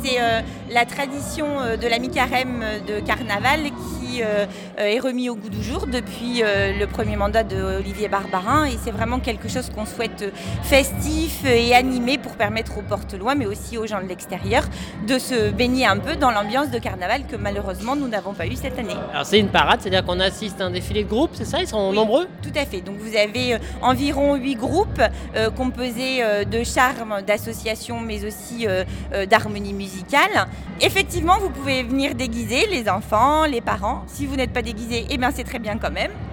c'est la tradition de la mi-carême de carnaval qui est remis au goût du jour depuis le premier mandat d'Olivier Barbarin. Et c'est vraiment quelque chose qu'on souhaite festif et animé pour permettre aux Portelois, mais aussi aux gens de l'extérieur, de se baigner un peu dans l'ambiance de carnaval que malheureusement nous n'avons pas eu cette année. Alors c'est une parade, c'est-à-dire qu'on assiste à un défilé de groupe, c'est ça? Ils sont nombreux? Tout à fait. Donc vous avez environ 8 groupes composés de charme, d'associations, mais aussi d'harmonie musicale. Effectivement, vous pouvez venir déguiser les enfants, les parents. Si vous n'êtes pas déguisé, eh bien c'est très bien quand même.